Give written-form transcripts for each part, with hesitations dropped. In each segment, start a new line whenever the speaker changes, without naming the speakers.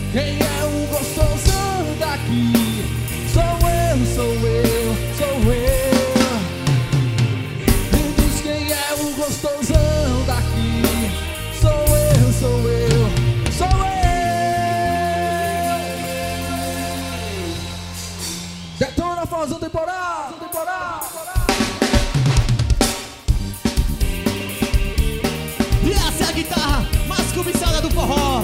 Quem é o gostosão daqui? Sou eu, sou eu, sou eu. Me diz quem é o gostosão daqui? Sou eu, sou eu, sou eu. Detona Forrozão temporal, temporal.
E essa é a guitarra mais cobiçada do forró.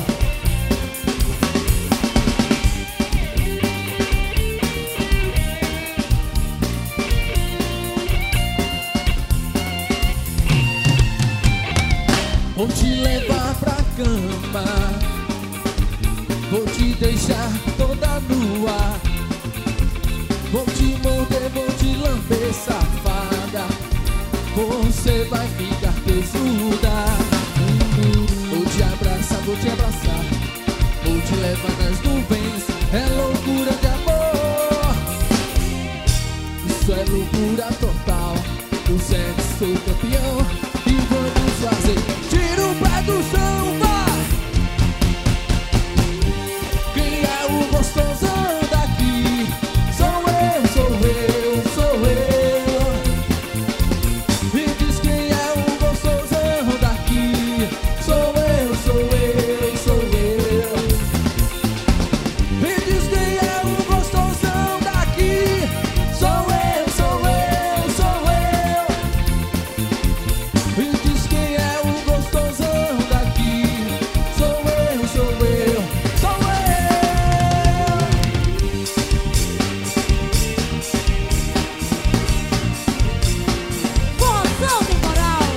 Vou te levar pra cama, vou te deixar toda nua, vou te morder, vou te lamber, safada. Você vai ficar tesuda. Vou te abraçar, vou te abraçar, vou te levar nas nuvens. É loucura de amor, isso é loucura total. O sexo sou campeão e vamos fazer. Tira o pé do chão, vai! Quem é o gostosão daqui? Sou eu, sou eu, sou eu. Me diz quem é o gostosão daqui? Sou eu, sou eu, sou eu. Me diz quem é o gostosão daqui? Sou eu, sou eu, sou eu. Me diz quem é o gostosão daqui? Sou eu, sou eu, sou eu.
Forrozão temporal.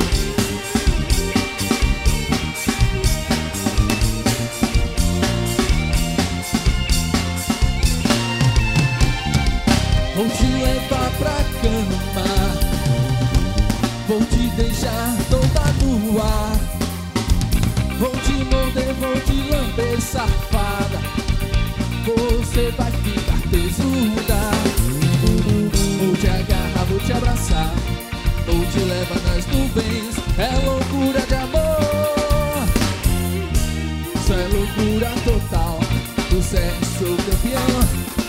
Vou te levar pra cama, vou te deixar toda nua, vou te morder, vou te lamber, safada. Você vai ficar tesuda. Vou te agarrar, vou te abraçar, vou te levar nas nuvens. É loucura de amor, isso é loucura total. Do sexo sou campeão